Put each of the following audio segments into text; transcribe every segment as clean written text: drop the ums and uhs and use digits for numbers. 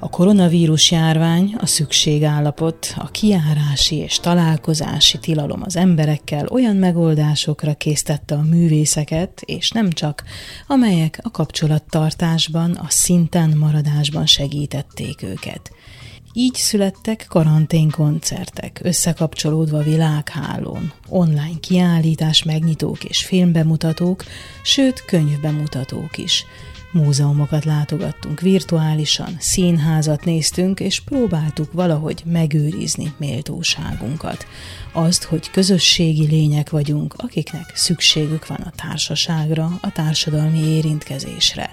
A koronavírus járvány, a szükségállapot, a kijárási és találkozási tilalom az emberekkel olyan megoldásokra késztette a művészeket, és nem csak, amelyek a kapcsolattartásban, a szinten maradásban segítették őket. Így születtek karanténkoncertek, összekapcsolódva világhálón, online kiállítás, megnyitók és filmbemutatók, sőt könyvbemutatók is. Múzeumokat látogattunk virtuálisan, színházat néztünk, és próbáltuk valahogy megőrizni méltóságunkat. Azt, hogy közösségi lények vagyunk, akiknek szükségük van a társaságra, a társadalmi érintkezésre.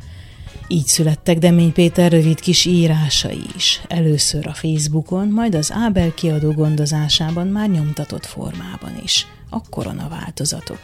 Így születtek Demény Péter rövid kis írásai is, először a Facebookon, majd az Ábel kiadó gondozásában már nyomtatott formában is, a koronaváltozatok.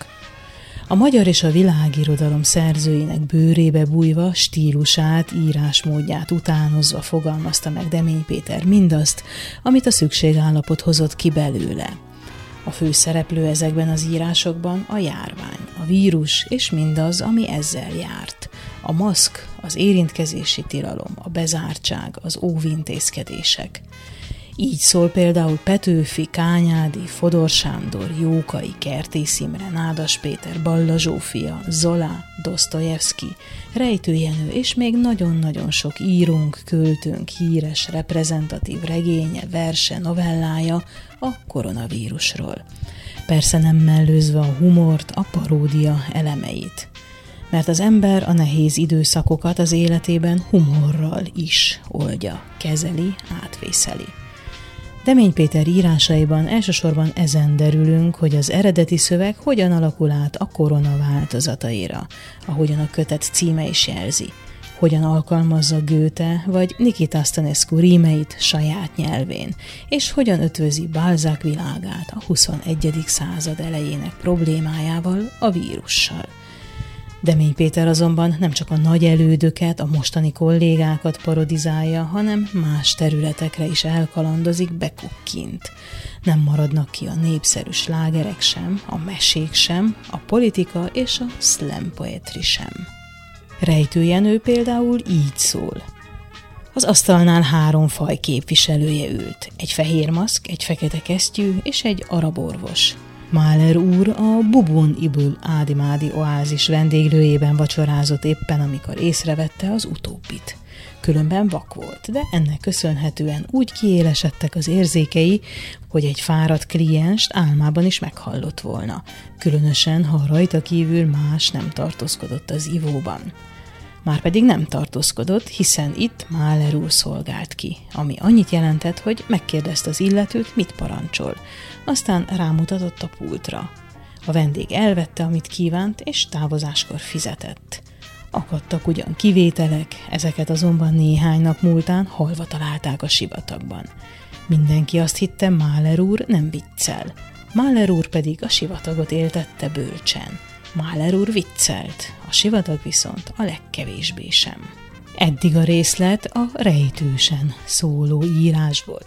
A magyar és a világirodalom szerzőinek bőrébe bújva, stílusát, írásmódját utánozva fogalmazta meg Demény Péter mindazt, amit a szükségállapot hozott ki belőle. A főszereplő ezekben az írásokban a járvány, a vírus és mindaz, ami ezzel járt. A maszk, az érintkezési tilalom, a bezártság, az óvintézkedések. Így szól például Petőfi, Kányádi, Fodor Sándor, Jókai, Kertész Imre, Nádas Péter, Balla Zsófia, Zola, Dosztojevszky, Rejtő Jenő és még nagyon-nagyon sok írónk, költőnk híres, reprezentatív regénye, verse, novellája a koronavírusról. Persze nem mellőzve a humort, a paródia elemeit. Mert az ember a nehéz időszakokat az életében humorral is oldja, kezeli, átvészeli. Demény Péter írásaiban elsősorban ezen derülünk, hogy az eredeti szöveg hogyan alakul át a korona változataira, ahogyan a kötet címe is jelzi, hogyan alkalmazza Goethe vagy Nikita Stănescu rímeit saját nyelvén, és hogyan ötvözi Balzac világát a 21. század elejének problémájával, a vírussal. Demény Péter azonban nem csak a nagy elődöket, a mostani kollégákat parodizálja, hanem más területekre is elkalandozik, bekukkint. Nem maradnak ki a népszerű slágerek sem, a mesék sem, a politika és a slam poetry sem. Rejtő Jenő például így szól. Az asztalnál 3 faj képviselője ült. Egy fehér maszk, egy fekete kesztyű és egy arab orvos. Mahler úr a Bubun Ibül Ádi-Mádi oázis vendéglőjében vacsorázott éppen, amikor észrevette az utóbbit. Különben vak volt, de ennek köszönhetően úgy kiélesedtek az érzékei, hogy egy fáradt klienst álmában is meghallott volna, különösen, ha rajta kívül más nem tartózkodott az ivóban. Márpedig nem tartózkodott, hiszen itt Mahler úr szolgált ki, ami annyit jelentett, hogy megkérdezte az illetőt, mit parancsol. Aztán rámutatott a pultra. A vendég elvette, amit kívánt, és távozáskor fizetett. Akadtak ugyan kivételek, ezeket azonban néhány nap múltán halva találták a sivatagban. Mindenki azt hitte, Mahler úr nem viccel. Mahler úr pedig a sivatagot éltette bölcsen. Mahler úr viccelt, a sivatag viszont a legkevésbé sem. Eddig a részlet a rejtősen szóló írásból.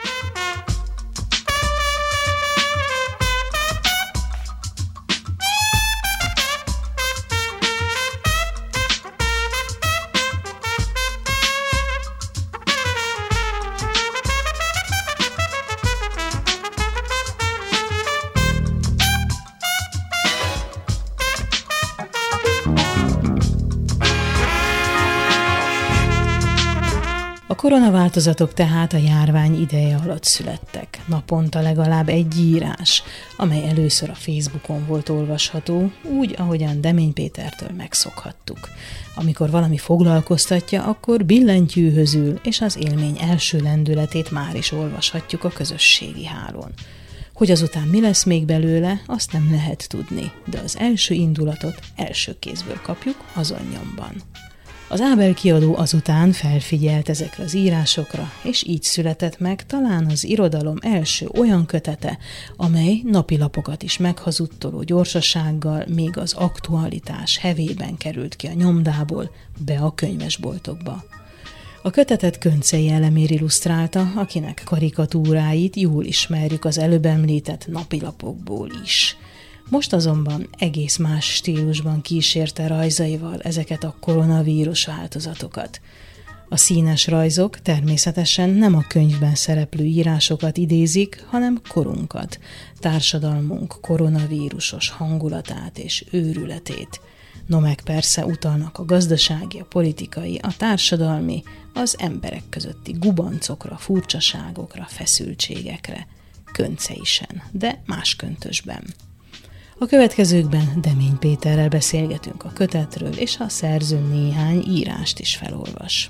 A koronaváltozatok tehát a járvány ideje alatt születtek. Naponta legalább egy írás, amely először a Facebookon volt olvasható, úgy, ahogyan Demény Pétertől megszokhattuk. Amikor valami foglalkoztatja, akkor billentyűhöz ül, és az élmény első lendületét már is olvashatjuk a közösségi hálón. Hogy azután mi lesz még belőle, azt nem lehet tudni, de az első indulatot első kézből kapjuk azon nyomban. Az Ábel kiadó azután felfigyelt ezekre az írásokra, és így született meg talán az irodalom első olyan kötete, amely napilapokat is meghazudtoló gyorsasággal még az aktualitás hevében került ki a nyomdából be a könyvesboltokba. A kötetet Könczey Elemér illusztrálta, akinek karikatúráit jól ismerjük az előbb említett napilapokból is. Most azonban egész más stílusban kísérte rajzaival ezeket a koronavírus változatokat. A színes rajzok természetesen nem a könyvben szereplő írásokat idézik, hanem korunkat, társadalmunk koronavírusos hangulatát és őrületét. No meg persze utalnak a gazdasági, a politikai, a társadalmi, az emberek közötti gubancokra, furcsaságokra, feszültségekre. Könceisen, de más köntösben. A következőkben Demény Péterrel beszélgetünk a kötetről, és a szerző néhány írást is felolvas.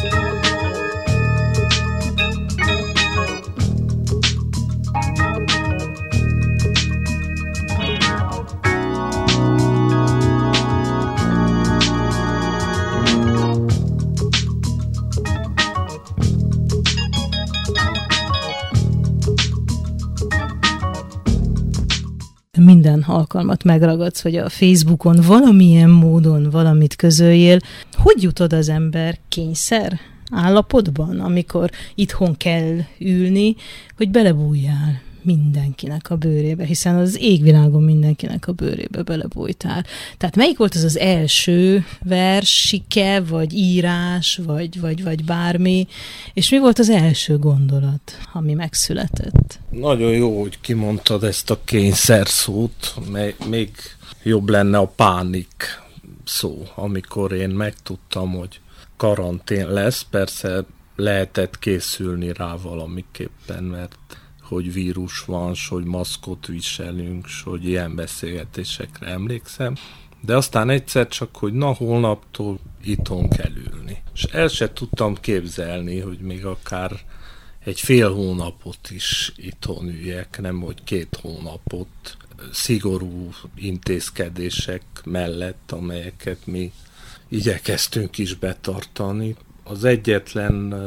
Minden alkalmat megragadsz, hogy a Facebookon valamilyen módon valamit közöljél. Hogy jutod az ember kényszer állapotban, amikor itthon kell ülni, hogy belebújjál mindenkinek a bőrébe, hiszen az égvilágon mindenkinek a bőrébe belebújtál. Tehát melyik volt az első versike, vagy írás, vagy bármi, és mi volt az első gondolat, ami megszületett? Nagyon jó, hogy kimondtad ezt a kényszer szót, még jobb lenne a pánik szó, amikor én megtudtam, hogy karantén lesz, persze lehetett készülni rá valamiképpen, mert hogy vírus van, hogy maszkot viselünk, hogy ilyen beszélgetésekre emlékszem, de aztán egyszer csak, hogy na holnaptól itthon kell ülni. És el se tudtam képzelni, hogy még akár egy fél hónapot is itthon üljek, nem hogy 2 hónapot szigorú intézkedések mellett, amelyeket mi igyekeztünk is betartani. Az egyetlen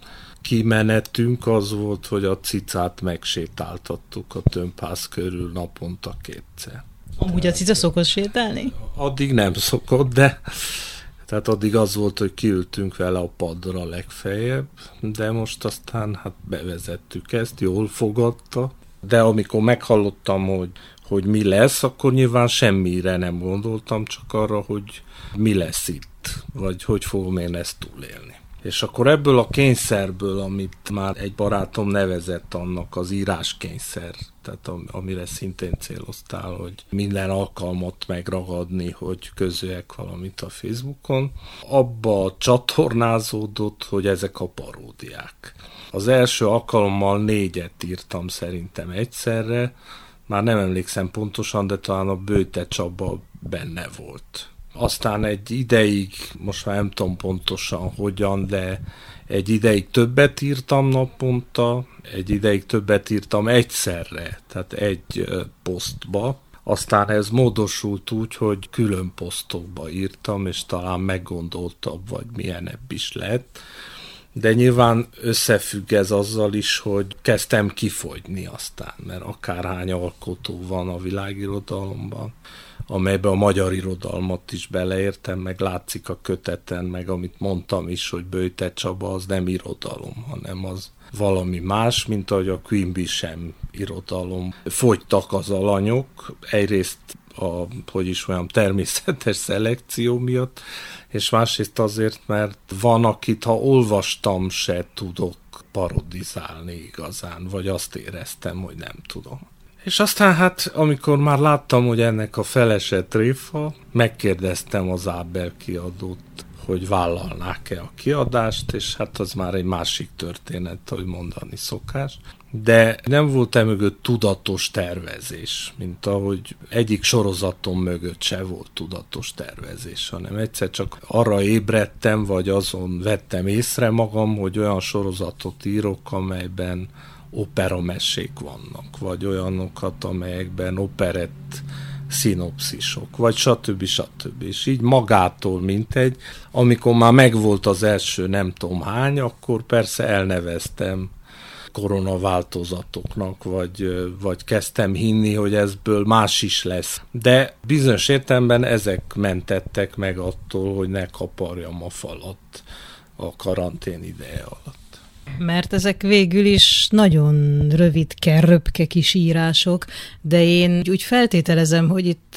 kimenetünk az volt, hogy a cicát megsétáltattuk a tömbház körül naponta 2-szer. Amúgy a cica szokott sétálni? Addig nem szokott, de tehát addig az volt, hogy kiültünk vele a padra legfeljebb, de most aztán hát bevezettük ezt, jól fogadta, de amikor meghallottam, hogy mi lesz, akkor nyilván semmire nem gondoltam, csak arra, hogy mi lesz itt, vagy hogy fogom én ezt túlélni. És akkor ebből a kényszerből, amit már egy barátom nevezett annak, az íráskényszer, tehát amire szintén céloztál, hogy minden alkalmat megragadni, hogy közöljek valamit a Facebookon, abba csatornázódott, hogy ezek a paródiák. Az első alkalommal 4 írtam szerintem egyszerre, már nem emlékszem pontosan, de talán a Böjte Csaba benne volt. Aztán egy ideig, most már nem tudom pontosan hogyan, de egy ideig többet írtam naponta, egy ideig többet írtam egyszerre, tehát egy posztba. Aztán ez módosult úgy, hogy külön posztokba írtam, és talán meggondoltabb, vagy milyenebb is lett. De nyilván összefügg ez azzal is, hogy kezdtem kifogyni aztán, mert akárhány alkotó van a világirodalomban, amelyben a magyar irodalmat is beleértem, meg látszik a köteten, meg amit mondtam is, hogy Böjte Csaba az nem irodalom, hanem az valami más, mint ahogy a Quimby sem irodalom. Fogytak az alanyok, egyrészt természetes szelekció miatt, és másrészt azért, mert van, akit ha olvastam, se tudok parodizálni igazán, vagy azt éreztem, hogy nem tudom. És aztán hát, amikor már láttam, hogy ennek a felese tréfa, megkérdeztem az Ábel kiadót, hogy vállalnák-e a kiadást, és hát az már egy másik történet, hogy mondani szokás. De nem volt mögött tudatos tervezés, mint ahogy egyik sorozatom mögött se volt tudatos tervezés, hanem egyszer csak arra ébredtem, vagy azon vettem észre magam, hogy olyan sorozatot írok, amelyben operamesék vannak, vagy olyanokat, amelyekben operett szinopszisok, vagy stb. És így magától mintegy. Amikor már megvolt az első nem tudom hány, akkor persze elneveztem koronaváltozatoknak, vagy kezdtem hinni, hogy ezből más is lesz. De bizonyos értelemben ezek mentettek meg attól, hogy ne kaparjam a falat a karantén ideje alatt. Mert ezek végül is nagyon rövidke, röpke kis írások, de én úgy feltételezem, hogy itt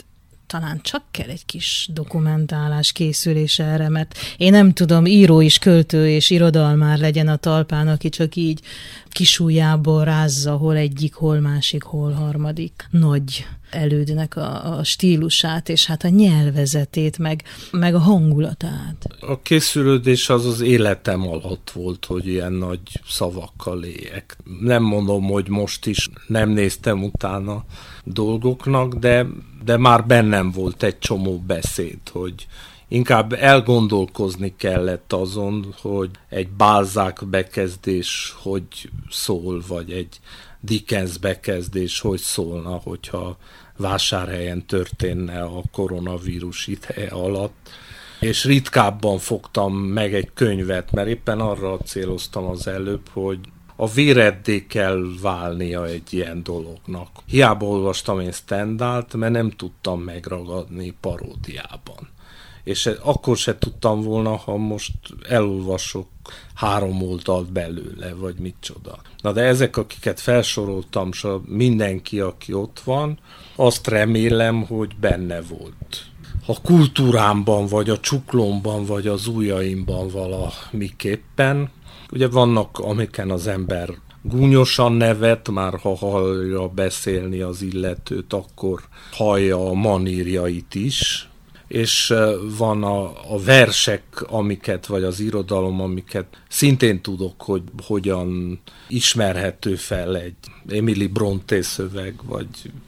talán csak kell egy kis dokumentálás készülés erre, mert én nem tudom, író is, költő és irodalmár legyen a talpán, aki csak így kisujjából rázza, hol egyik, hol másik, hol harmadik nagy elődnek a stílusát, és hát a nyelvezetét, meg a hangulatát. A készülődés az életem alatt volt, hogy ilyen nagy szavakkal éljek. Nem mondom, hogy most is nem néztem utána dolgoknak, de már bennem volt egy csomó beszéd, hogy inkább elgondolkozni kellett azon, hogy egy Balzac bekezdés hogy szól, vagy egy Dickens bekezdés hogy szólna, hogyha Vásárhelyen történne a koronavírus ideje alatt. És ritkábban fogtam meg egy könyvet, mert éppen arra céloztam az előbb, hogy a véreddé kell válnia egy ilyen dolognak. Hiába olvastam én Stendhalt, mert nem tudtam megragadni paródiában. És akkor se tudtam volna, ha most elolvasok 3 oldalt belőle, vagy micsoda. Na de ezek, akiket felsoroltam, mindenki, aki ott van, azt remélem, hogy benne volt. A kultúrámban, vagy a csuklomban, vagy az ujjaimban valamiképpen. Ugye vannak, amiken az ember gúnyosan nevet, már ha hallja beszélni az illetőt, akkor hallja a manírjait is, és van a versek, amiket, vagy az irodalom, amiket szintén tudok, hogy hogyan ismerhető fel egy Emily Brontë szöveg, vagy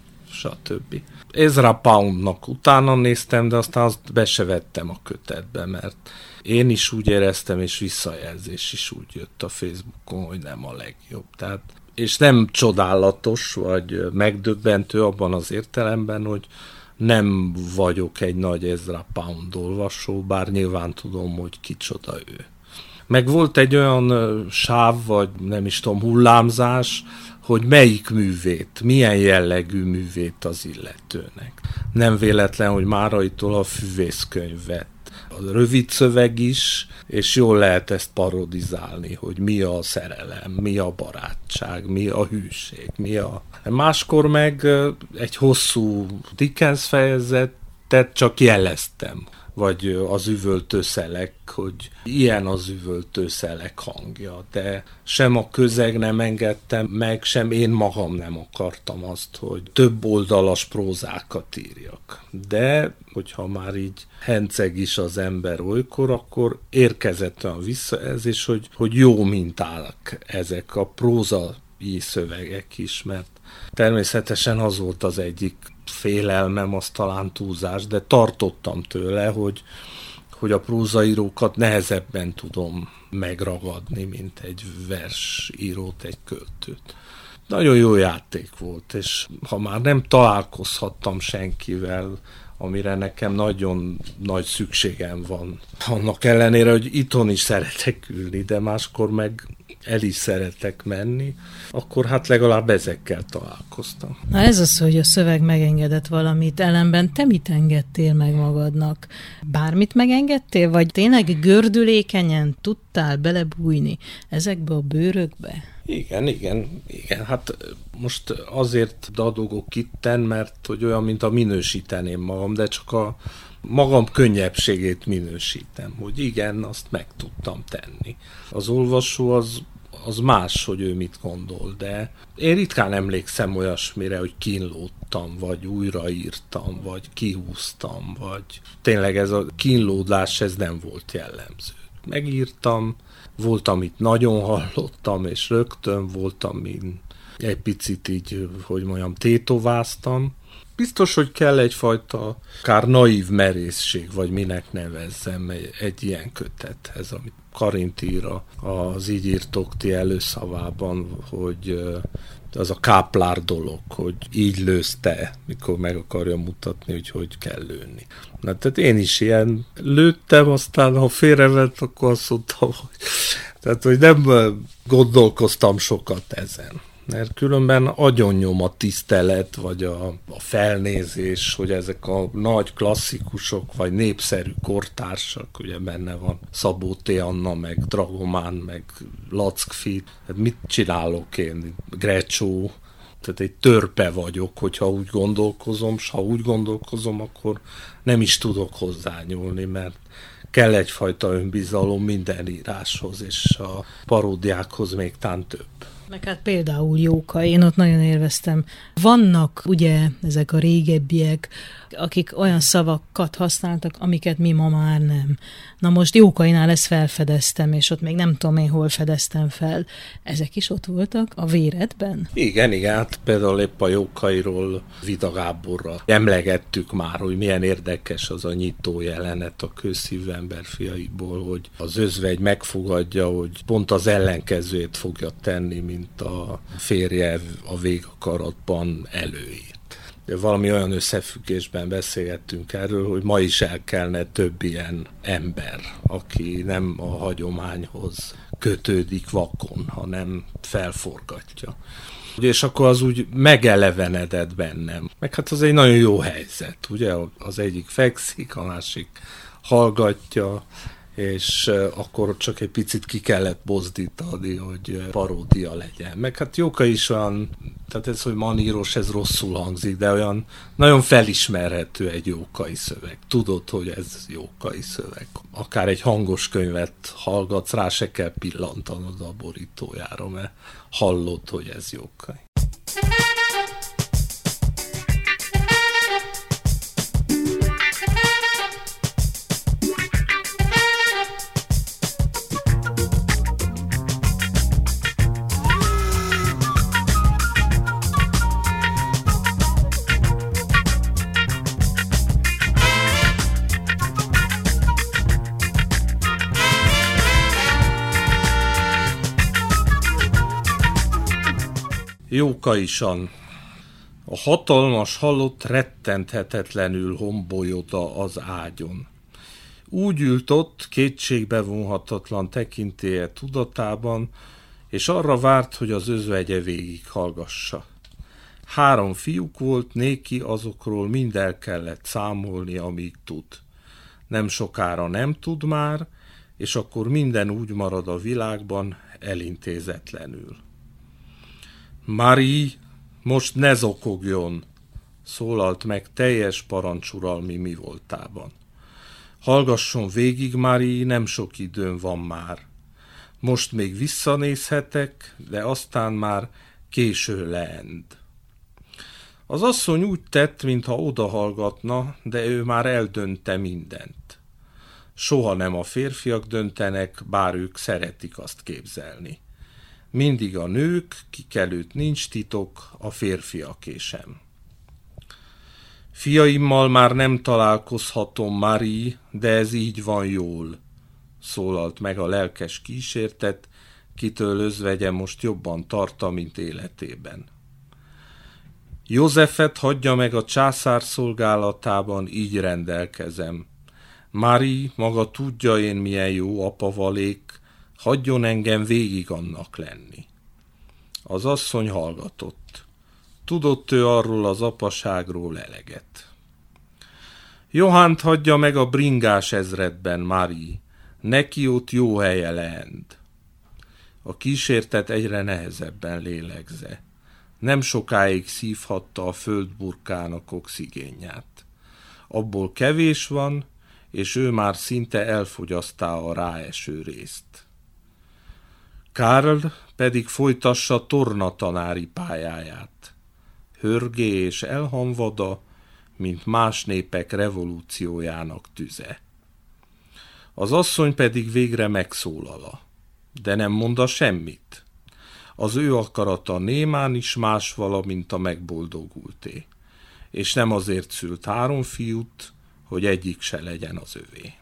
stb. Ezra Poundnak utána néztem, de aztán azt be se vettem a kötetbe, mert én is úgy éreztem, és visszajelzés is úgy jött a Facebookon, hogy nem a legjobb. Tehát, és nem csodálatos, vagy megdöbbentő abban az értelemben, hogy nem vagyok egy nagy Ezra Pound olvasó, bár nyilván tudom, hogy kicsoda ő. Meg volt egy olyan sáv, vagy nem is tudom, hullámzás, hogy melyik művét, milyen jellegű művét az illetőnek. Nem véletlen, hogy Máraitól a Füvészkönyv vett. A rövid szöveg is, és jól lehet ezt parodizálni, hogy mi a szerelem, mi a barátság, mi a hűség, mi a... Máskor meg egy hosszú Dickens fejezetet csak jeleztem, vagy az üvöltőszelek, hogy ilyen az üvöltőszelek hangja, de sem a közeg nem engedtem meg, sem én magam nem akartam azt, hogy több oldalas prózákat írjak. De, hogyha már így henceg is az ember olykor, akkor érkezett olyan visszajelzés, hogy jó mintálak ezek a prózai szövegek is, mert természetesen az volt az egyik félelmem, az talán túlzás, de tartottam tőle, hogy a prózaírókat nehezebben tudom megragadni, mint egy versírót, egy költőt. Nagyon jó játék volt, és ha már nem találkozhattam senkivel, amire nekem nagyon nagy szükségem van. Annak ellenére, hogy itthon is szeretek ülni, de máskor meg el is szeretek menni, akkor hát legalább ezekkel találkoztam. Na ez az, hogy a szöveg megengedett valamit, ellenben te mit engedtél meg magadnak? Bármit megengedtél, vagy tényleg gördülékenyen tudtál belebújni ezekbe a bőrökbe? Igen. Hát most azért dadogok itten, mert hogy olyan, mint a minősíteném magam, de csak a magam könnyebbségét minősítem, hogy igen, azt meg tudtam tenni. Az olvasó az más, hogy ő mit gondol, de én ritkán emlékszem olyasmire, hogy kínlódtam, vagy újraírtam, vagy kihúztam, vagy tényleg ez a kínlódás, ez nem volt jellemző. Megírtam, volt, amit nagyon hallottam, és rögtön volt, amin egy picit így, hogy mondjam, tétováztam. Biztos, hogy kell egyfajta akár naív merészség, vagy minek nevezzem egy ilyen kötethez, amit Karint ír az Így írtok ti előszavában, hogy az a káplár dolog, hogy így lősz te, mikor meg akarja mutatni, hogy kell lőni. Na, tehát én is ilyen lőttem, aztán ha félrevett, akkor azt mondtam, hogy nem gondolkoztam sokat ezen. Mert különben agyonnyom a tisztelet, vagy a felnézés, hogy ezek a nagy klasszikusok, vagy népszerű kortársak, ugye benne van Szabó T. Anna, meg Dragomán, meg Lackfi, hát mit csinálok én? Grecsó, Tehát egy törpe vagyok, hogyha úgy gondolkozom, s ha úgy gondolkozom, akkor nem is tudok hozzányúlni, mert kell egyfajta önbizalom minden íráshoz, és a paródiákhoz még tán több. Meg hát például Jókai, én ott nagyon élveztem. Vannak ugye ezek a régebbiek, akik olyan szavakat használtak, amiket mi ma már nem. Na most Jókainál ezt felfedeztem, és ott még nem tudom én hol fedeztem fel. Ezek is ott voltak a véredben? Igen, hát például épp a Jókairól Vida Gáborral emlegettük már, hogy milyen érdekes az a nyitó jelenet a Kőszívű ember fiaiból, hogy az özvegy megfogadja, hogy pont az ellenkezőjét fogja tenni, mint a férje a végakaratban előírt. Valami olyan összefüggésben beszélgettünk erről, hogy ma is el kellene több ilyen ember, aki nem a hagyományhoz kötődik vakon, hanem felforgatja. És akkor az úgy megelevenedett bennem. Meg hát az egy nagyon jó helyzet, ugye? Az egyik fekszik, a másik hallgatja, és akkor csak egy picit ki kellett bozdítani, hogy paródia legyen. Meg hát Jókai is olyan, tehát ez, hogy maníros, ez rosszul hangzik, de olyan nagyon felismerhető egy Jókai szöveg. Tudod, hogy ez Jókai szöveg. Akár egy hangos könyvet hallgatsz, rá se kell pillantanod a borítójára, mert hallod, hogy ez Jókai. Jókaisan. A hatalmas halott rettenthetetlenül hombolyoda az ágyon. Úgy ült ott, kétségbevonhatatlan tekintélye tudatában, és arra várt, hogy az özvegye végig hallgassa. 3 fiúk volt, néki azokról mind el kellett számolni, amíg tud. Nem sokára nem tud már, és akkor minden úgy marad a világban elintézetlenül. Marie, most ne zokogjon, szólalt meg teljes parancsuralmi mi voltában. Hallgasson végig, Marie, nem sok időm van már. Most még visszanézhetek, de aztán már késő leend. Az asszony úgy tett, mintha odahallgatna, de ő már eldönte mindent. Soha nem a férfiak döntenek, bár ők szeretik azt képzelni. Mindig a nők, kik előtt nincs titok, a férfiaké sem. Fiaimmal már nem találkozhatom, Marie, de ez így van jól, szólalt meg a lelkes kísértet, kitől özvegye most jobban tartta, mint életében. Józsefet hagyja meg a császár szolgálatában, így rendelkezem. Marie, maga tudja én milyen jó apa valék, hagyjon engem végig annak lenni. Az asszony hallgatott. Tudott ő arról az apaságról eleget. Johannt hagyja meg a bringás ezredben, Marie. Neki ott jó helye leend. A kísértet egyre nehezebben lélegze. Nem sokáig szívhatta a földburkának oxigénját. Abból kevés van, és ő már szinte elfogyasztá a ráeső részt. Karl pedig folytassa tornatanári pályáját. Hörgé és elhamvada, mint más népek revolúciójának tüze. Az asszony pedig végre megszólala, de nem monda semmit. Az ő akarata némán is más vala, mint a megboldogulté, és nem azért szült 3 fiút, hogy egyik se legyen az övé.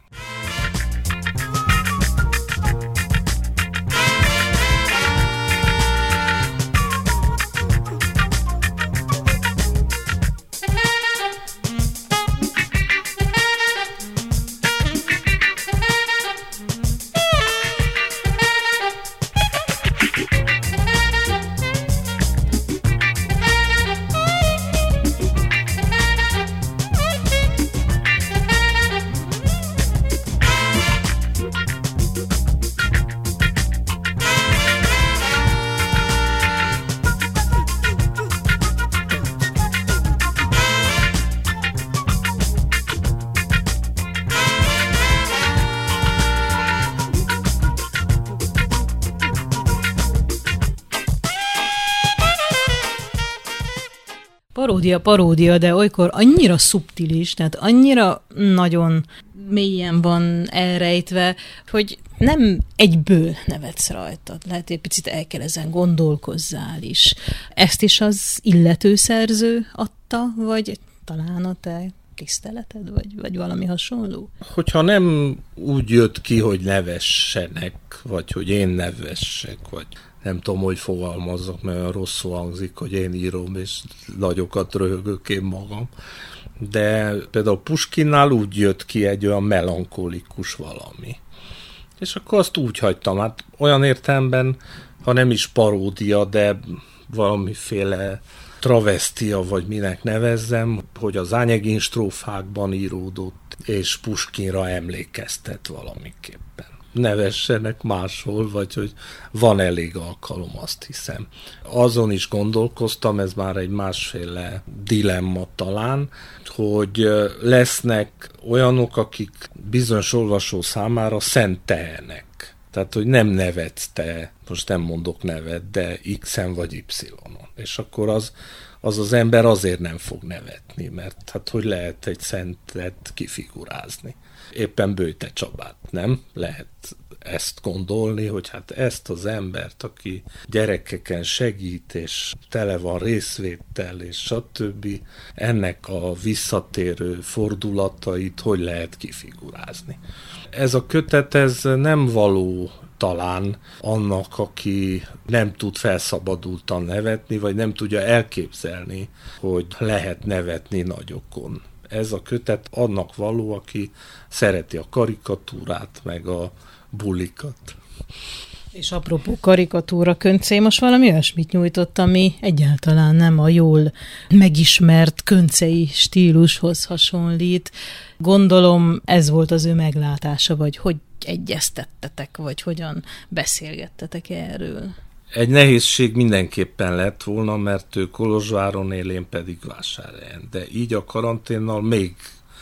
Paródia, de olykor annyira szubtilis, tehát annyira nagyon mélyen van elrejtve, hogy nem egyből nevetsz rajta. Lehet, hogy egy picit el kell ezen gondolkozzál is. Ezt is az illető szerző adta, vagy talán a te tiszteleted, vagy valami hasonló? Hogyha nem úgy jött ki, hogy nevessenek, vagy hogy én nevessek, vagy nem tudom, hogy fogalmazzak, mert olyan rosszul hangzik, hogy én írom, és nagyokat röhögök én magam. De például Puskinnál úgy jött ki egy olyan melankolikus valami. És akkor azt úgy hagytam, hát olyan értelemben, ha nem is paródia, de valamiféle travesztia, vagy minek nevezzem, hogy az Ányegin strófákban íródott, és Puskinra emlékeztet valamiképpen. Nevessenek máshol, vagy hogy van elég alkalom, azt hiszem. Azon is gondolkoztam, ez már egy másféle dilemma talán, hogy lesznek olyanok, akik bizonyos olvasó számára szent tehenek. Tehát, hogy nem nevetsz te, most nem mondok nevet, de X-en vagy Y-on. És akkor az ember azért nem fog nevetni, mert hát hogy lehet egy szentet kifigurázni. Éppen Böjte Csabát, nem? Lehet ezt gondolni, hogy hát ezt az embert, aki gyerekeken segít, és tele van részvéttel, és stb., ennek a visszatérő fordulatait hogy lehet kifigurázni. Ez a kötet, ez nem való talán annak, aki nem tud felszabadultan nevetni, vagy nem tudja elképzelni, hogy lehet nevetni nagyokon. Ez a kötet annak való, aki szereti a karikatúrát, meg a bulikat. És apropó karikatúra, Köncé most valami olyasmit nyújtott, ami egyáltalán nem a jól megismert köncei stílushoz hasonlít. Gondolom ez volt az ő meglátása, vagy hogy egyeztettetek, vagy hogyan beszélgettetek erről? Egy nehézség mindenképpen lett volna, mert ő Kolozsváron él, én pedig Vásárhelyen. De így a karanténnal még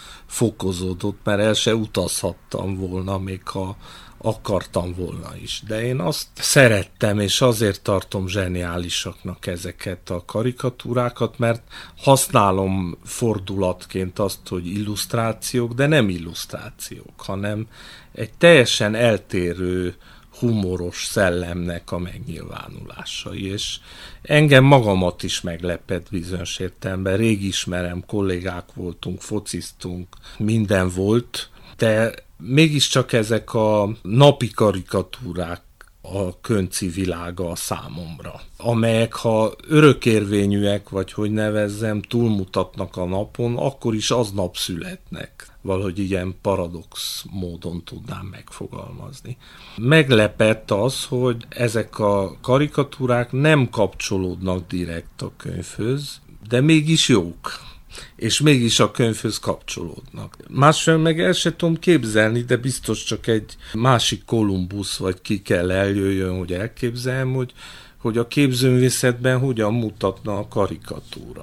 fokozódott, mert el se utazhattam volna, még ha akartam volna is. De én azt szerettem, és azért tartom zseniálisaknak ezeket a karikatúrákat, mert használom fordulatként azt, hogy illusztrációk, de nem illusztrációk, hanem egy teljesen eltérő humoros szellemnek a megnyilvánulásai, és engem magamat is meglepett bizonyos értelemben. Rég ismerem, kollégák voltunk, fociztunk, minden volt, de mégiscsak ezek a napi karikatúrák a könci világa a számomra, amelyek, ha örökérvényűek, vagy hogy nevezzem, túlmutatnak a napon, akkor is aznap születnek. Valahogy ilyen paradox módon tudnám megfogalmazni. Meglepett az, hogy ezek a karikatúrák nem kapcsolódnak direkt a könyvhöz, de mégis jók. És mégis a könyvhöz kapcsolódnak. Másfelől meg el sem tudom képzelni, de biztos csak egy másik Kolumbusz, vagy ki kell eljöjjön, hogy elképzeljem, hogy a képzőművészetben hogyan mutatna a karikatúra.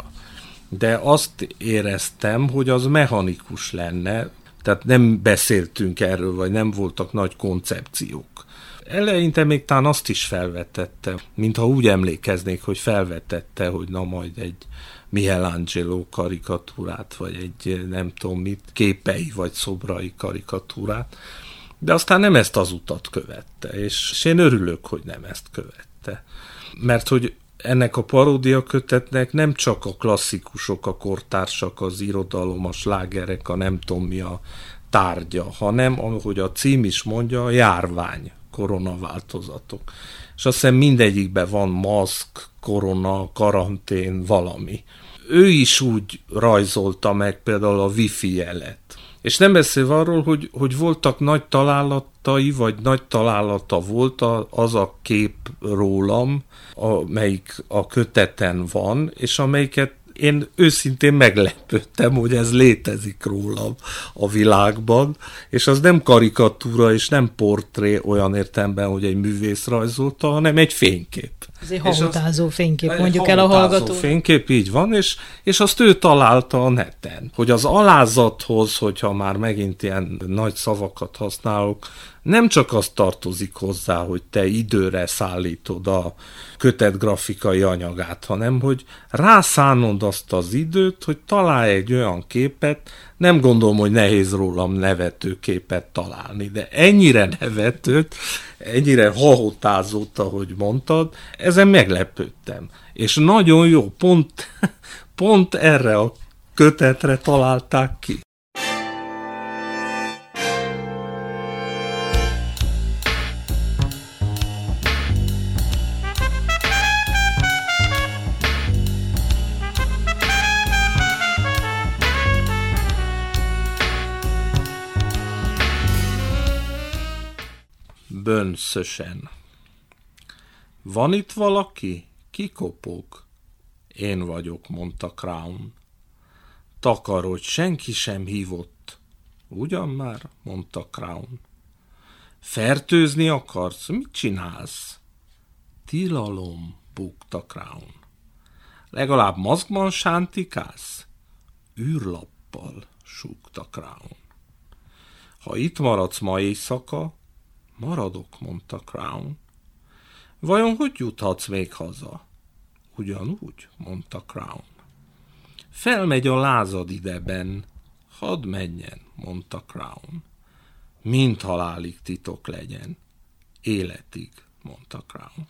De azt éreztem, hogy az mechanikus lenne, tehát nem beszéltünk erről, vagy nem voltak nagy koncepciók. Eleinte még talán azt is felvetette, mintha úgy emlékeznék, hogy felvetette, hogy na majd egy Michelangelo karikatúrát, vagy egy nem tudom mit, képei vagy szobrai karikatúrát, de aztán nem ezt az utat követte, és én örülök, hogy nem ezt követte. Mert hogy ennek a paródia kötetnek nem csak a klasszikusok, a kortársak, az irodalom, a slágerek, a nem tudom mi a tárgya, hanem, ahogy a cím is mondja, a járvány, koronaváltozatok. És azt hiszem mindegyikben van maszk, korona, karantén, valami. Ő is úgy rajzolta meg például a wifi jelet. És nem beszélve arról, hogy voltak nagy találatai, vagy nagy találata volt az a kép rólam, amelyik a köteten van, és amelyiket én őszintén meglepődtem, hogy ez létezik rólam a világban, és az nem karikatúra, és nem portré olyan értelemben, hogy egy művész rajzolta, hanem egy fénykép. Ez egy hahutázó fénykép, mondjuk el a hallgató. Fénykép, így van, és azt ő találta a neten. Hogy az alázathoz, hogyha már megint ilyen nagy szavakat használok, nem csak az tartozik hozzá, hogy te időre szállítod a kötet grafikai anyagát, hanem hogy rászánod azt az időt, hogy találj egy olyan képet, nem gondolom, hogy nehéz rólam nevető képet találni, de ennyire nevetőt, ennyire hahotázót, ahogy mondtad, ezen meglepődtem. És nagyon jó, pont erre a kötetre találták ki. Bönszösen. Van itt valaki? Ki kopog? Én vagyok, mondta Crown. Takarodj, senki sem hívott. Ugyan már, mondta Crown. Fertőzni akarsz? Mit csinálsz? Tilalom, búgta Crown. Legalább maszkban sántikálsz? Űrlappal, súgta Crown. Ha itt maradsz ma éjszaka, maradok, mondta Crown. Vajon hogy juthatsz még haza? Ugyanúgy, mondta Crown. Felmegy a lázad ideben. Hadd menjen, mondta Crown. Mind halálig titok legyen. Életig, mondta Crown.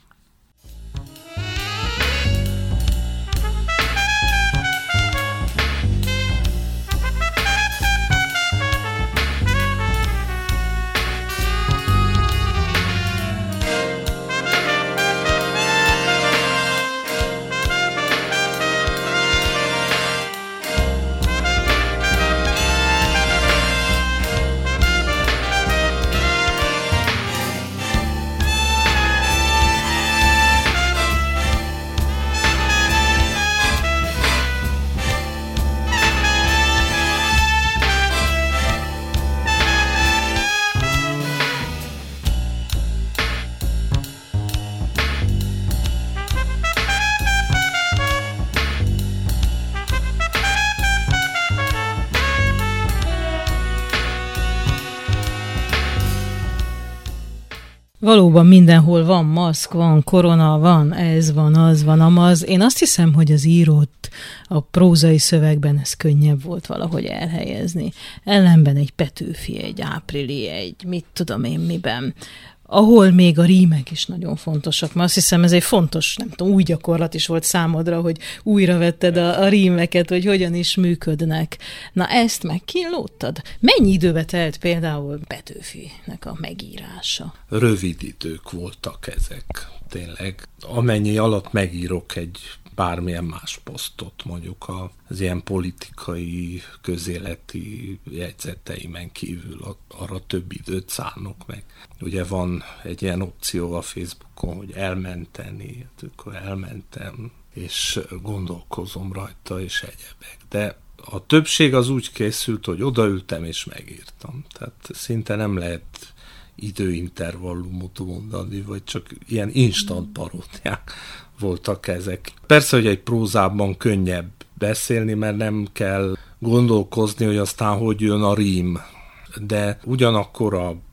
Valóban mindenhol van maszk, van korona, van ez, van az, van amaz. Én azt hiszem, hogy az írott, a prózai szövegben ez könnyebb volt valahogy elhelyezni. Ellenben egy Petőfi, egy Áprili, egy mit tudom én miben, ahol még a rímek is nagyon fontosak, mert azt hiszem ez egy fontos, nem tudom, új gyakorlat is volt számodra, hogy újra vetted a rímeket, hogy hogyan is működnek. Na ezt megkínlódtad? Mennyi időbe telt például Petőfinek a megírása? Rövid idők voltak ezek, tényleg. Amennyi alatt megírok egy bármilyen más posztot, mondjuk az ilyen politikai, közéleti jegyzeteimen kívül arra több időt szánok meg. Ugye van egy ilyen opció a Facebookon, hogy elmenteni, akkor elmentem, és gondolkozom rajta, és egyebek. De a többség az úgy készült, hogy odaültem, és megírtam. Tehát szinte nem lehet időintervallumot mondani, vagy csak ilyen instant paródiák voltak ezek. Persze, hogy egy prózában könnyebb beszélni, mert nem kell gondolkozni, hogy aztán hogy jön a rím. De ugyanakkor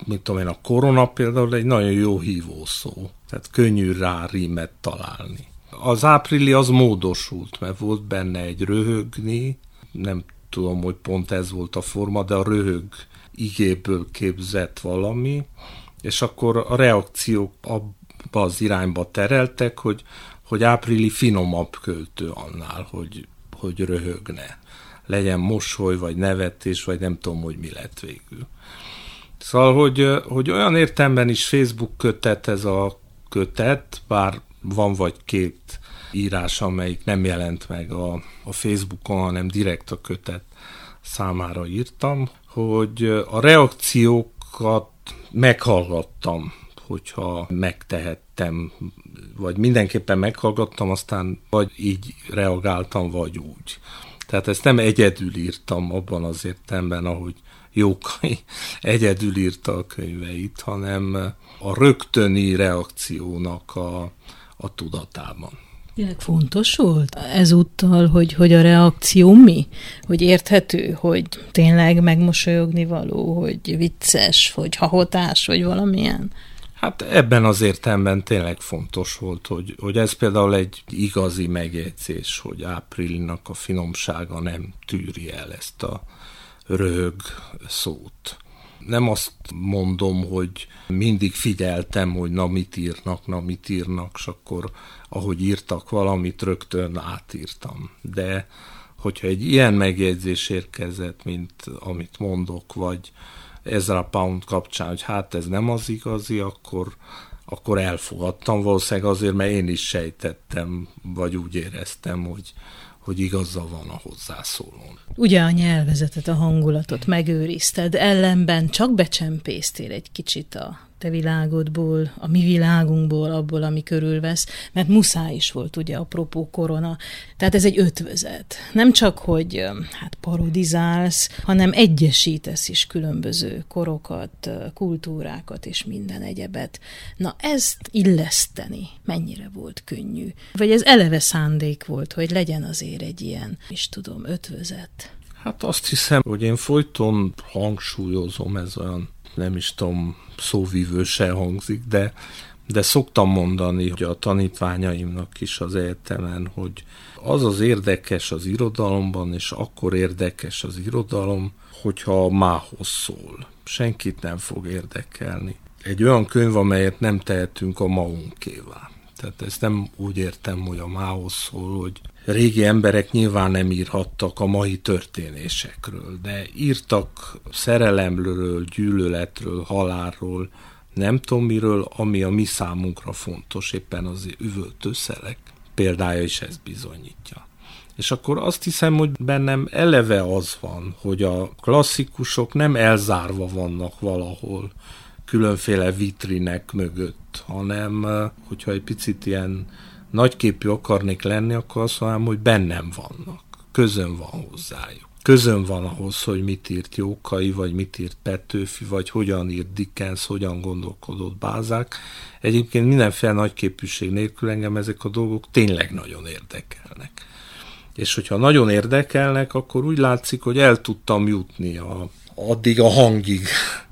a korona például egy nagyon jó hívószó. Tehát könnyű rá rímet találni. Az Áprili az módosult, mert volt benne egy röhögni, nem tudom, hogy pont ez volt a forma, de a röhög igéből képzett valami, és akkor a reakciók abba az irányba tereltek, hogy Áprili finomabb költő annál, hogy röhögne. Legyen mosoly, vagy nevetés, vagy nem tudom, hogy mi lett végül. Szóval, hogy olyan értelemben is Facebook kötet ez a kötet, bár van vagy két írás, amelyik nem jelent meg a Facebookon, hanem direkt a kötet számára írtam, hogy a reakciókat meghallgattam, hogyha megtehettem, vagy mindenképpen meghallgattam, aztán vagy így reagáltam, vagy úgy. Tehát ezt nem egyedül írtam abban az értelemben, ahogy Jókai egyedül írta a könyveit, hanem a rögtöni reakciónak a tudatában. Tényleg fontos volt ezúttal, hogy a reakció mi? Hogy érthető, hogy tényleg megmosolyogni való, hogy vicces, hogy hahotás, vagy valamilyen? Hát ebben az értelemben tényleg fontos volt, hogy ez például egy igazi megjegyzés, hogy Áprilinak a finomsága nem tűri el ezt a röhög szót. Nem azt mondom, hogy mindig figyeltem, hogy na mit írnak, és akkor ahogy írtak valamit, rögtön átírtam. De hogyha egy ilyen megjegyzés érkezett, mint amit mondok, vagy Ezra Pound kapcsán, hogy hát ez nem az igazi, akkor elfogadtam valószínűleg azért, mert én is sejtettem, vagy úgy éreztem, hogy igaza van a hozzászólón. Ugye a nyelvezetet, a hangulatot megőrizted, ellenben csak becsempésztél egy kicsit a te világodból, a mi világunkból, abból, ami körülvesz, mert muszáj is volt ugye apropó korona. Tehát ez egy ötvözet. Nem csak, hogy parodizálsz, hanem egyesítesz is különböző korokat, kultúrákat és minden egyebet. Na ezt illeszteni mennyire volt könnyű? Vagy ez eleve szándék volt, hogy legyen azért egy ilyen, ötvözet? Hát azt hiszem, hogy én folyton hangsúlyozom, ez olyan, nem is tudom, szóvívősen hangzik, de szoktam mondani, hogy a tanítványaimnak is az egyetemen, hogy az érdekes az irodalomban, és akkor érdekes az irodalom, hogyha a mához szól. Senkit nem fog érdekelni. Egy olyan könyv, amelyet nem tehetünk a magunkévá. Tehát ezt nem úgy értem, hogy a mához szól, hogy régi emberek nyilván nem írhattak a mai történésekről, de írtak szerelemről, gyűlöletről, halálról, nem tudom miről, ami a mi számunkra fontos, éppen az üvöltőszelek példája is ezt bizonyítja. És akkor azt hiszem, hogy bennem eleve az van, hogy a klasszikusok nem elzárva vannak valahol különféle vitrinek mögött, hanem hogyha egy picit ilyen nagyképű akarnék lenni, akkor azt mondom, hogy bennem vannak, közön van hozzájuk. Közön van ahhoz, hogy mit írt Jókai, vagy mit írt Petőfi, vagy hogyan írt Dickens, hogyan gondolkodott Balzac. Egyébként mindenféle nagyképűség nélkül engem ezek a dolgok tényleg nagyon érdekelnek. És hogyha nagyon érdekelnek, akkor úgy látszik, hogy el tudtam jutni addig a hangig,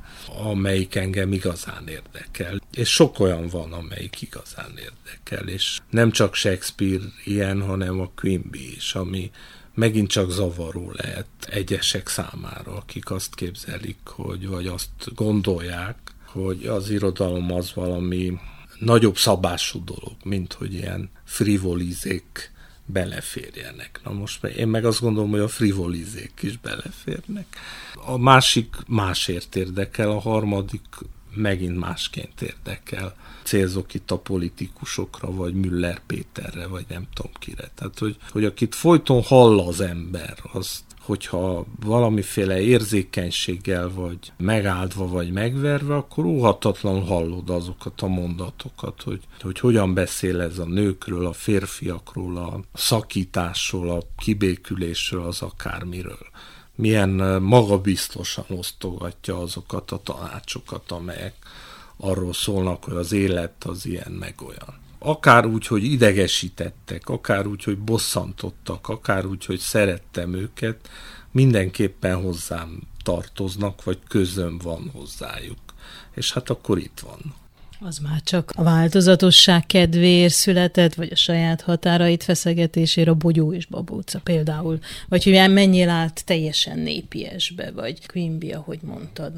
amelyik engem igazán érdekel. És sok olyan van, amelyik igazán érdekel. És nem csak Shakespeare ilyen, hanem a Quimby is, ami megint csak zavaró lehet egyesek számára, akik azt képzelik, vagy azt gondolják, hogy az irodalom az valami nagyobb szabású dolog, mint hogy ilyen frivolizék beleférjenek. Na most én meg azt gondolom, hogy a frivolizék is beleférnek. A másik másért érdekel, a harmadik megint másként érdekel. Célzok itt a politikusokra, vagy Müller Péterre, vagy nem tudom kire. Tehát, hogy akit folyton hall az ember, azt, hogyha valamiféle érzékenységgel, vagy megáldva, vagy megverve, akkor óhatatlanul hallod azokat a mondatokat, hogy hogyan beszél ez a nőkről, a férfiakról, a szakításról, a kibékülésről, az akármiről. Milyen magabiztosan osztogatja azokat a tanácsokat, amelyek arról szólnak, hogy az élet az ilyen meg olyan. Akár úgy, hogy idegesítettek, akár úgy, hogy bosszantottak, akár úgy, hogy szerettem őket, mindenképpen hozzám tartoznak, vagy közöm van hozzájuk. És hát akkor itt vannak. Az már csak a változatosság kedvéért született, vagy a saját határait feszegetésére, a Bogyó és Babóca például. Vagy hogy mennyire állt teljesen népiesbe, vagy Quimby, ahogy mondtad,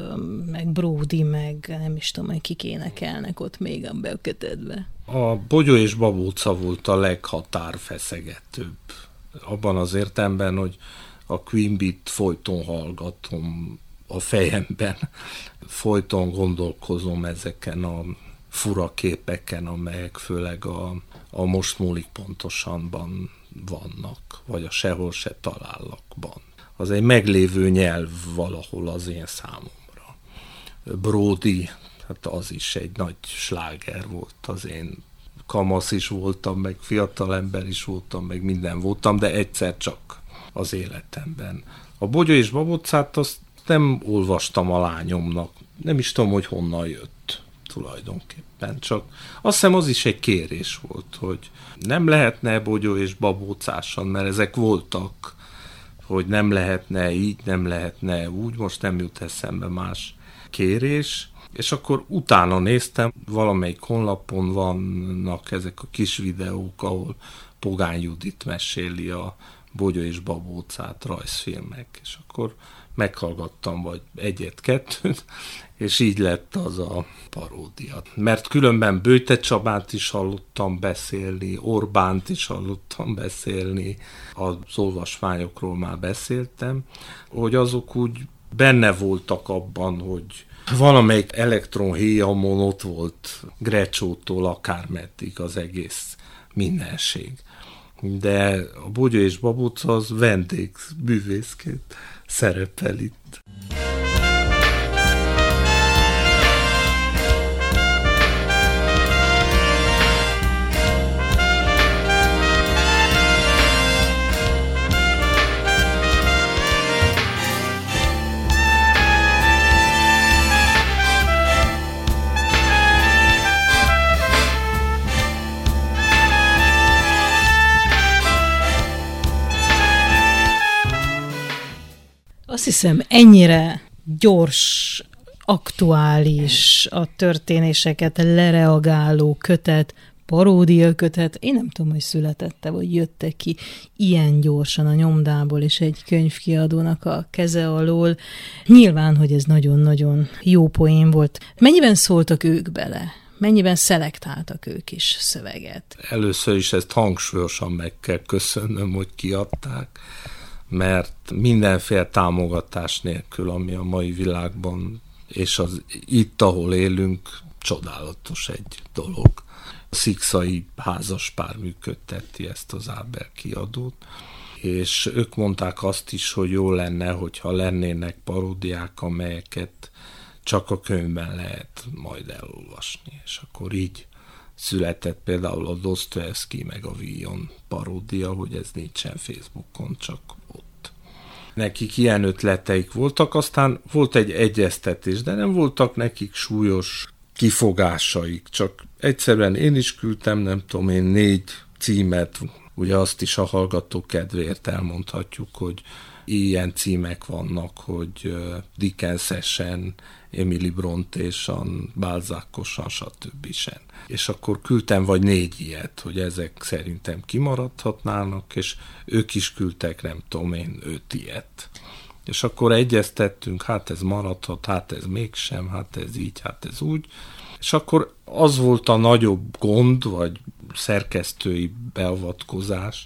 meg Bródi, meg nem is tudom, hogy kik énekelnek ott még a bekötetbe. A Bogyó és Babóca volt a leghatárfeszegetőbb. Abban az értelemben, hogy a Quimbyt folyton hallgatom a fejemben. Folyton gondolkozom ezeken a fura képeken, amelyek főleg a Most múlik pontosanban vannak, vagy a Sehol se talállakban. Az egy meglévő nyelv valahol az én számomra. Bródi, hát az is egy nagy sláger volt az én. Kamasz is voltam, meg fiatalember is voltam, meg minden voltam, de egyszer csak az életemben. A Bogyó és Babócát azt nem olvastam a lányomnak. Nem is tudom, hogy honnan jött. tulajdonképpen. Csak azt hiszem az is egy kérés volt, hogy nem lehetne Bogyó és Babócásan, mert ezek voltak, hogy nem lehetne így, nem lehetne úgy, most nem jut eszembe más kérés, és akkor utána néztem, valamelyik honlapon vannak ezek a kis videók, ahol Pogány Judit meséli a Bogyó és Babócát, rajzfilmek, és akkor meghallgattam vagy egyet-kettőt, és így lett az a paródia. Mert különben Böjte Csabát is hallottam beszélni, Orbánt is hallottam beszélni, az olvasmányokról már beszéltem, hogy azok úgy benne voltak abban, hogy valamelyik elektronhéjamon ott volt Grecsótól akármeddig az egész mindenség. De a Bogyó és Babóca az vendégbűvészként szerepel itt. Azt hiszem, ennyire gyors, aktuális, a történéseket lereagáló kötet, paródia kötet, én nem tudom, hogy születette, vagy jötte ki ilyen gyorsan a nyomdából és egy könyvkiadónak a keze alól. Nyilván, hogy ez nagyon-nagyon jó poén volt. Mennyiben szóltak ők bele? Mennyiben szelektáltak ők is szöveget? Először is ezt hangsúlyosan meg kell köszönnöm, hogy kiadták, mert mindenféle támogatás nélkül, ami a mai világban, és az itt, ahol élünk, csodálatos egy dolog. A szikszai házaspár működteti ezt az Ábel kiadót, és ők mondták azt is, hogy jó lenne, hogyha lennének paródiák, amelyeket csak a könyvben lehet majd elolvasni, és akkor így született például a Dostoyevsky meg a Villon paródia, hogy ez nincsen Facebookon, csak ott. Nekik ilyen ötleteik voltak, aztán volt egy egyeztetés, de nem voltak nekik súlyos kifogásaik, csak egyszerűen én is küldtem, nem tudom én, 4 címet, ugye azt is a hallgató kedvéért elmondhatjuk, hogy ilyen címek vannak, hogy Dickens-esen, Emily Brontë-san, Balzac-osan, stb. És akkor küldtem vagy 4 ilyet, hogy ezek szerintem kimaradhatnának, és ők is küldtek, nem tudom én, 5 ilyet. És akkor egyeztettünk, hát ez maradhat, hát ez mégsem, hát ez így, hát ez úgy. És akkor az volt a nagyobb gond, vagy szerkesztői beavatkozás,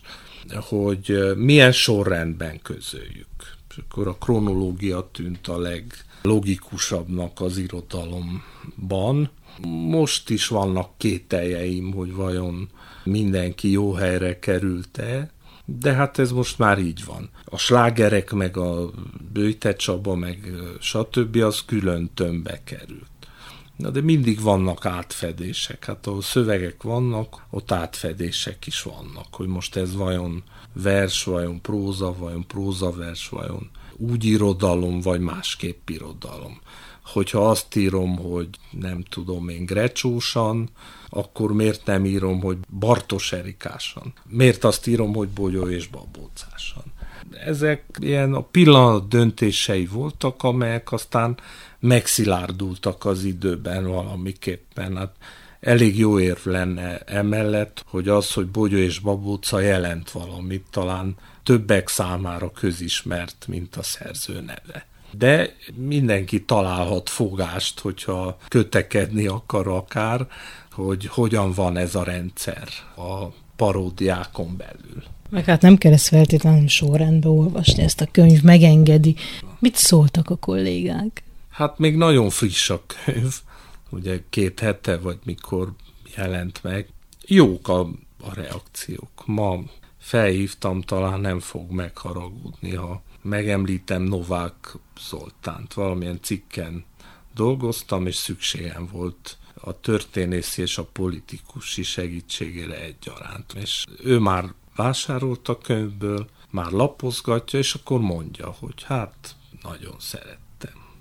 hogy milyen sorrendben közöljük. És akkor a kronológia tűnt a leglogikusabbnak az irodalomban. Most is vannak kételjeim, hogy vajon mindenki jó helyre került-e, de hát ez most már így van. A slágerek, meg a Böjte Csaba, meg stb. Az külön tömbbe került. Na de mindig vannak átfedések. Hát ahol szövegek vannak, ott átfedések is vannak, hogy most ez vajon vers, vajon prózavers, vajon úgy irodalom, vagy másképp irodalom. Hogyha azt írom, hogy nem tudom én Grecsósan, akkor miért nem írom, hogy Bartos Erikásan? Miért azt írom, hogy Bogyó és Babócásan? Ezek ilyen a pillanat döntései voltak, amelyek aztán megszilárdultak az időben valamiképpen. Hát elég jó érv lenne emellett, hogy az, hogy Bogyó és Babóca jelent valamit, talán többek számára közismert, mint a szerző neve. De mindenki találhat fogást, hogyha kötekedni akar akár, hogy hogyan van ez a rendszer a paródiákon belül. Meg hát nem kell ezt feltétlenül sorrendbe olvasni, ezt a könyv megengedi. Mit szóltak a kollégák? Hát még nagyon friss a könyv, ugye 2 hete, vagy mikor jelent meg. Jók a reakciók. Ma felhívtam, talán nem fog megharagudni, ha megemlítem Novák Zoltánt. Valamilyen cikken dolgoztam, és szükségem volt a történészi és a politikusi segítségére egyaránt. És ő már vásárolt a könyvből, már lapozgatja, és akkor mondja, hogy hát nagyon szerettem.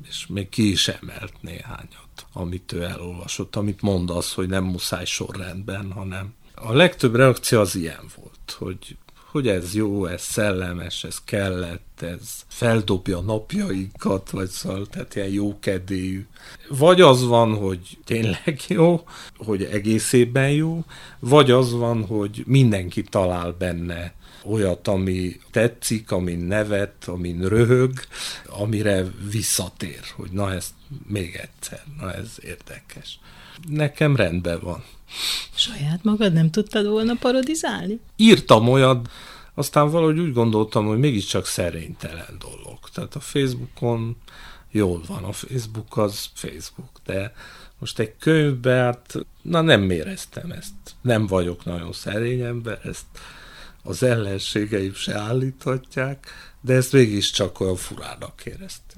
és még ki is emelt néhányat, amit ő elolvasott, amit mondasz, hogy nem muszáj sorrendben, hanem a legtöbb reakció az ilyen volt, hogy ez jó, ez szellemes, ez kellett, ez feldobja napjainkat, vagy szóval, tehát ilyen jókedélyű. Vagy az van, hogy tényleg jó, hogy egész évben jó, vagy az van, hogy mindenki talál benne olyat, ami tetszik, amin nevet, amin röhög, amire visszatér, hogy na ezt még egyszer, na ez érdekes. Nekem rendben van. Saját magad nem tudtad volna parodizálni? Írtam olyat, aztán valahogy úgy gondoltam, hogy mégiscsak szerénytelen dolog. Tehát a Facebookon jól van, a Facebook az Facebook, de most egy könyvben, hát nem éreztem ezt. Nem vagyok nagyon szerény ember, ezt az ellenségeim se állíthatják, de ezt mégiscsak olyan furának éreztem.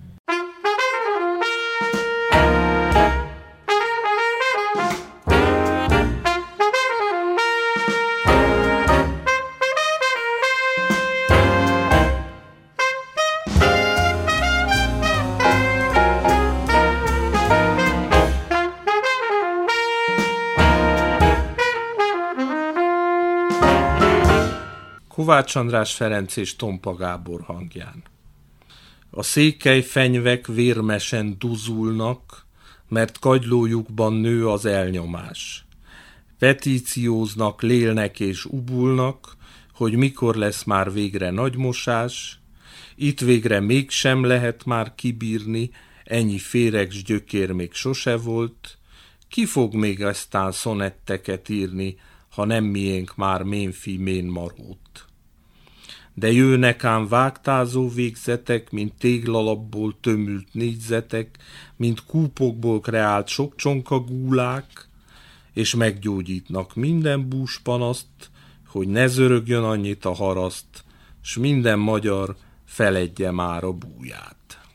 Kovács András Ferenc és Tompa Gábor hangján. A székely fenyvek vérmesen duzulnak, mert kagylójukban nő az elnyomás. Petícióznak, lélnek és ubulnak, hogy mikor lesz már végre nagymosás, itt végre mégsem lehet már kibírni, ennyi féregs gyökér még sose volt, ki fog még aztán szonetteket írni, ha nem miénk már ménfi mén marót. De jönnek ám vágtázó végzetek, mint téglalapból tömült négyzetek, mint kúpokból kreált sok csonka gúlák, és meggyógyítnak minden búspanaszt, hogy ne zörögjön annyit a haraszt, s minden magyar feledje már a búját.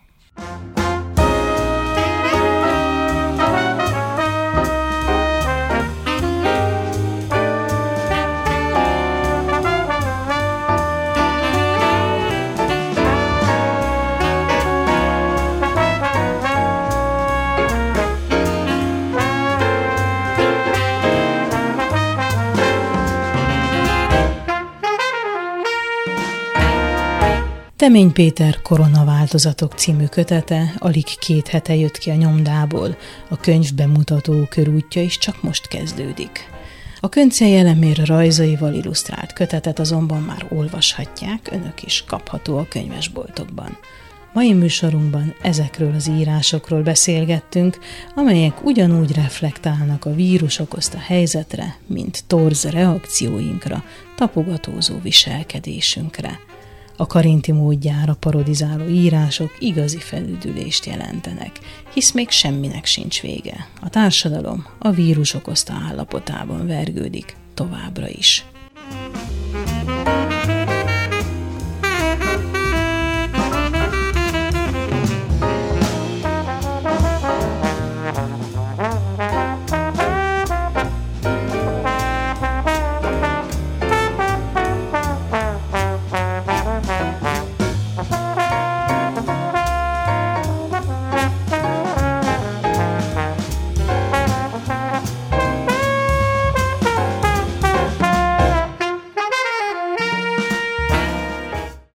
Temény Péter Koronaváltozatok című kötete alig 2 hete jött ki a nyomdából, a könyv bemutató körútja is csak most kezdődik. A Köncélyi Elemér rajzaival illusztrált kötetet azonban már olvashatják, önök is kapható a könyvesboltokban. Mai műsorunkban ezekről az írásokról beszélgettünk, amelyek ugyanúgy reflektálnak a vírus okozta helyzetre, mint torz reakcióinkra, tapogatózó viselkedésünkre. A Karinti módjára parodizáló írások igazi felüdülést jelentenek, hisz még semminek sincs vége. A társadalom a vírus okozta állapotában vergődik továbbra is.